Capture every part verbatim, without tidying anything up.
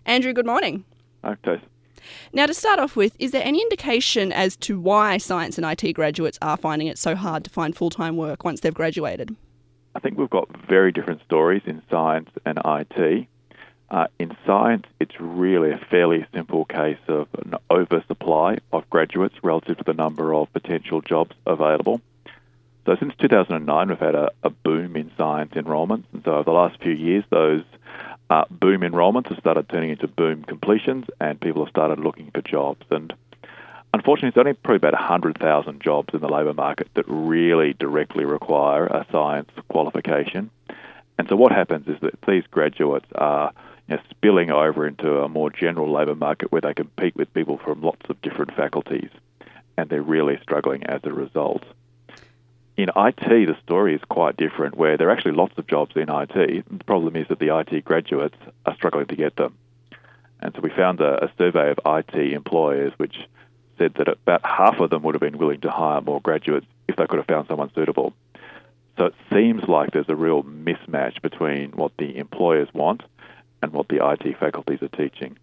Andrew, good morning. Okay. Now, to start off with, is there any indication as to why science and I T graduates are finding it so hard to find full-time work once they've graduated? I think we've got very different stories in science and I T. Uh, in science, it's really a fairly simple case of an oversupply of graduates relative to the number of potential jobs available. So since two thousand nine, we've had a, a boom in science enrolments. And so over the last few years, those uh, boom enrolments have started turning into boom completions, and people have started looking for jobs. And unfortunately, it's only probably about one hundred thousand jobs in the labour market that really directly require a science qualification. And so what happens is that these graduates are you know, spilling over into a more general labour market where they compete with people from lots of different faculties, and they're really struggling as a result. In I T, the story is quite different, where there are actually lots of jobs in I T. The problem is that the I T graduates are struggling to get them. And so we found a, a survey of I T employers which said that about half of them would have been willing to hire more graduates if they could have found someone suitable. So it seems like there's a real mismatch between what the employers want and what the I T faculties are teaching.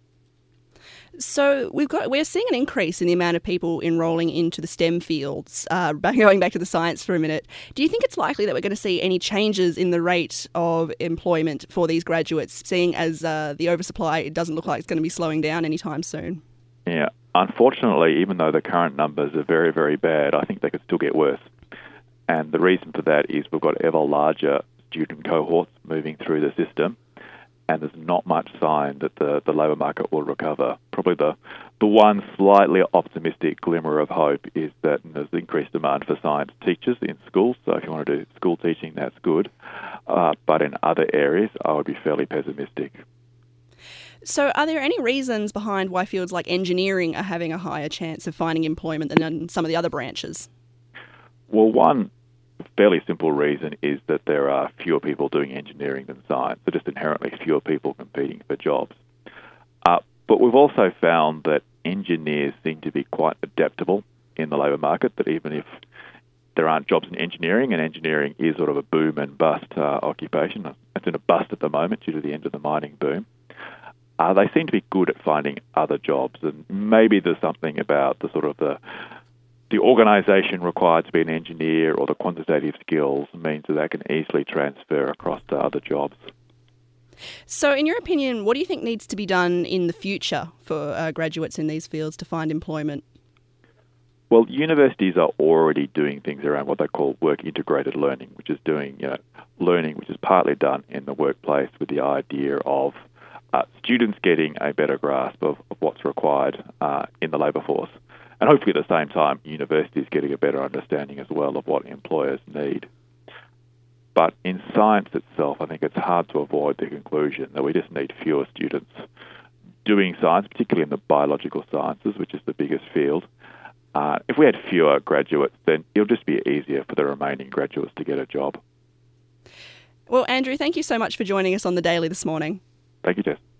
So we've got we're seeing an increase in the amount of people enrolling into the STEM fields. Uh, going back to the science for a minute, do you think it's likely that we're going to see any changes in the rate of employment for these graduates, seeing as uh, the oversupply it doesn't look like it's going to be slowing down anytime soon? Yeah, unfortunately, even though the current numbers are very, very bad, I think they could still get worse. And the reason for that is we've got ever larger student cohorts moving through the system, and there's not much sign that the, the labour market will recover. Probably the, the one slightly optimistic glimmer of hope is that there's increased demand for science teachers in schools. So if you want to do school teaching, that's good. Uh, but in other areas, I would be fairly pessimistic. So are there any reasons behind why fields like engineering are having a higher chance of finding employment than in some of the other branches? Well, one fairly simple reason is that there are fewer people doing engineering than science, so just inherently fewer people competing for jobs. Uh, but we've also found that engineers seem to be quite adaptable in the labour market, that even if there aren't jobs in engineering, and engineering is sort of a boom and bust uh, occupation, it's in a bust at the moment due to the end of the mining boom, uh, they seem to be good at finding other jobs. And maybe there's something about the sort of the The organisation required to be an engineer or the quantitative skills means that they can easily transfer across to other jobs. So in your opinion, what do you think needs to be done in the future for uh, graduates in these fields to find employment? Well, universities are already doing things around what they call work-integrated learning, which is doing you know, learning which is partly done in the workplace with the idea of uh, students getting a better grasp of, of what's required uh, in the labour force. And hopefully at the same time, universities getting a better understanding as well of what employers need. But in science itself, I think it's hard to avoid the conclusion that we just need fewer students doing science, particularly in the biological sciences, which is the biggest field. Uh, if we had fewer graduates, then it'll just be easier for the remaining graduates to get a job. Well, Andrew, thank you so much for joining us on The Daily this morning. Thank you, Jess.